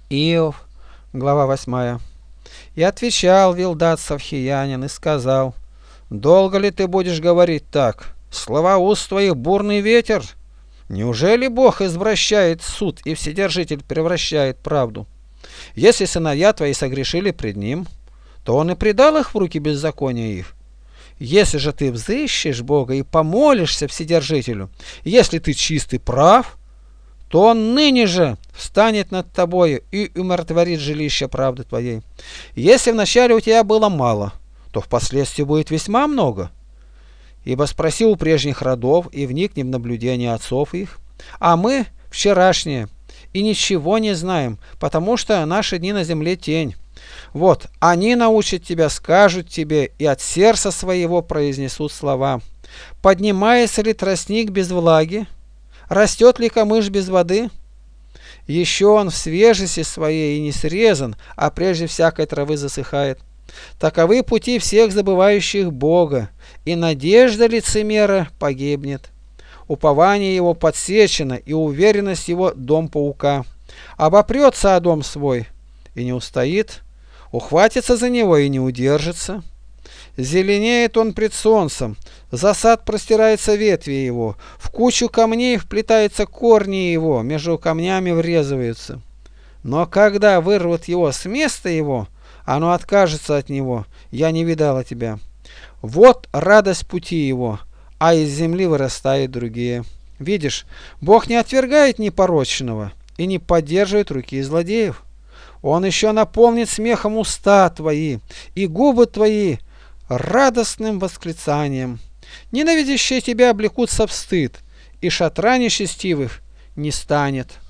Иов, глава 8. И отвечал Вилдад Савхиянин и сказал: долго ли ты будешь говорить так? Слова уст твоих бурный ветер. Неужели Бог извращает суд и Вседержитель превращает правду? Если сыновья твои согрешили пред ним, то он и предал их в руки беззакония их. Если же ты взыщешь Бога и помолишься Вседержителю, если ты чист и прав, то он ныне же встанет над тобою и умиротворит жилище правды твоей. Если вначале у тебя было мало, то впоследствии будет весьма много. Ибо спроси у прежних родов и вникни в наблюдение отцов их, а мы вчерашние, и ничего не знаем, потому что наши дни на земле тень. Вот, они научат тебя, скажут тебе, и от сердца своего произнесут слова. Поднимается ли тростник без влаги? Растет ли камыш без воды? Еще он в свежести своей и не срезан, а прежде всякой травы засыхает. Таковы пути всех забывающих Бога, и надежда лицемера погибнет. Упование его подсечено, и уверенность его дом паука. Обопрется о дом свой, и не устоит, ухватится за него и не удержится. Зеленеет он пред солнцем, за сад простирается ветви его, в кучу камней вплетаются корни его, между камнями врезываются. Но когда вырвут его с места его, оно откажется от него, я не видала тебя. Вот радость пути его, а из земли вырастают другие. Видишь, Бог не отвергает непорочного и не поддерживает руки злодеев. Он еще наполнит смехом уста твои и губы твои радостным восклицанием. Ненавидящие тебя облекутся в стыд, и шатра нечестивых не станет.